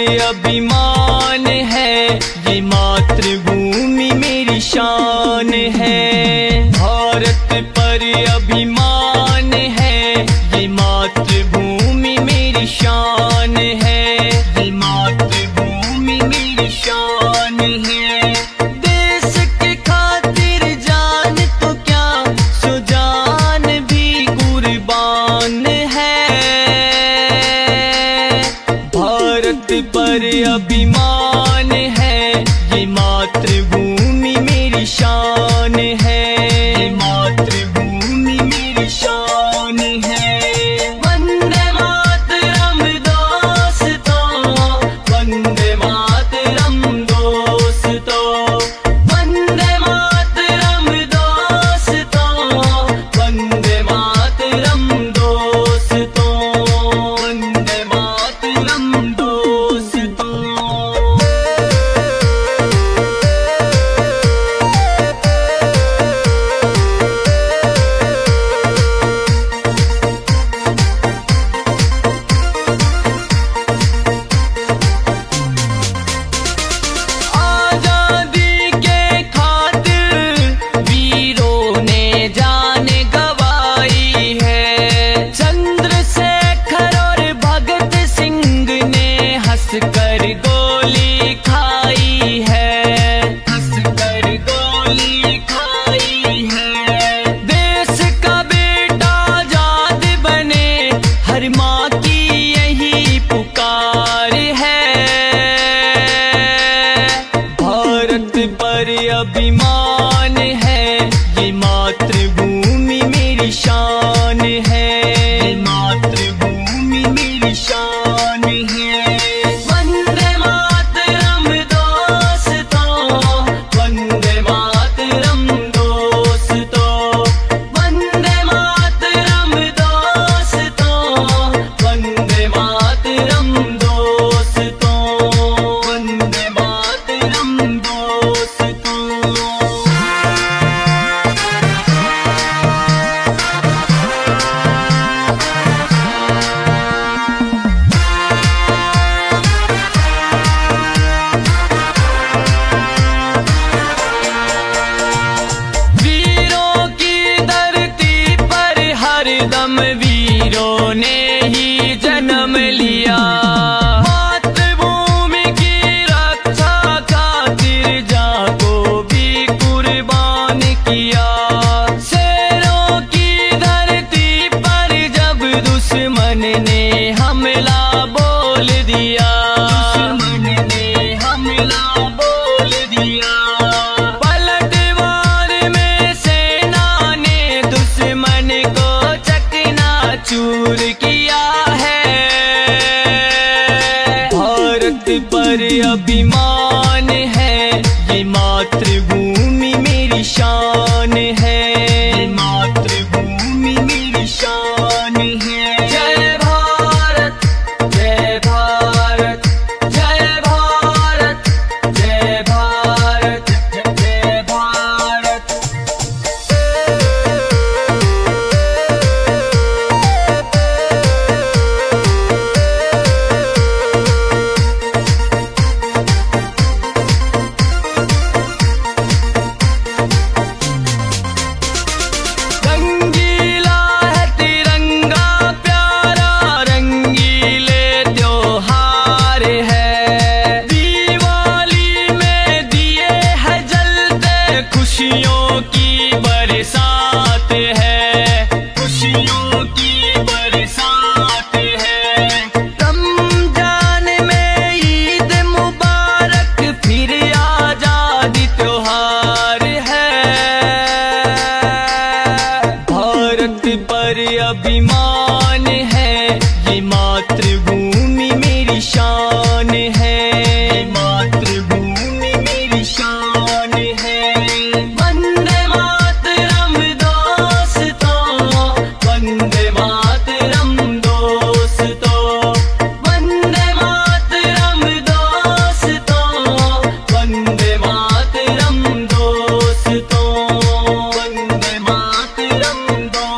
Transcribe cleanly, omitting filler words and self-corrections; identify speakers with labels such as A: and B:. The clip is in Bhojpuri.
A: अभिमान है, ये मातृभूमि मेरी शान है। भारत पर अभिमान है, ये मातृभूमि मेरी शान है, ये मातृभूमि मेरी शान है। देश के खातिर जान तो क्या, सो जान भी कुर्बान है। भारत पर अभिमान है, ये मातृभूमि मेरी शान है, ये मातृभूमि मेरी शान है। वंदे मातरम दोस्तों, वंदे मातरम दोस्तों, वंदे मातरम दोस्तों, वंदे मातरम दोस्तों, वंदे मातरम दोस्तों। आजादी के खातिर वीरों ने जान गवाई है। चंद्रशेखर और भगत सिंह ने हंसकर गोली खाई है, हंसकर गोली खाई है। देश का बेटा आजाद बने, हर माँ की यही पुकार है। भारत पर अभिमान है, ये मातृभूमि मेरी शान है, ये मातृभूमि मेरी शान है। वंदे मातरम दोस्तों, वंदे मातरम दोस्तों, वंदे मातरम दोस्तों, वंदे मातरम दोस्तों, वंदे मातरम दोस्तों। वीरों की धरती पर हरदम वीरों ने ही जन्म लिया। मातृभूमि की रक्षा खातिर जान को भी कुर्बान किया। शेरों की धरती पर जब दुश्मन ने हमला बोल दिया, दुश्मन ने हमला बोल दिया। पलटवार में सेना ने दुश्मन को चकनाचूर किया है। भारत पर अभिमान है, ये मातृभूमि मेरी शान है, ये मातृभूमि मेरी शान है। जय भारत, जय भारत, जय भारत, जय भारत, जय भारत। रंगीला है तिरंगा प्यारा, रंगीले त्योहार है। दिवाली में दिए है जलते, खुशियों की बरसात है, खुशियों की बरसात है। रमजान में ईद मुबारक, फिर आजादी त्योहार है। भारत पर अभिमान है, ये मातृभूमि मेरी शान है, ये मातृभूमि मेरी शान है। वंदे मातरम दोस्तों, वंदे मातरम दोस्तों, वंदे मातरम दोस्तों, वंदे मातरम दोस्तों, वंदे मातरम दोस्तों।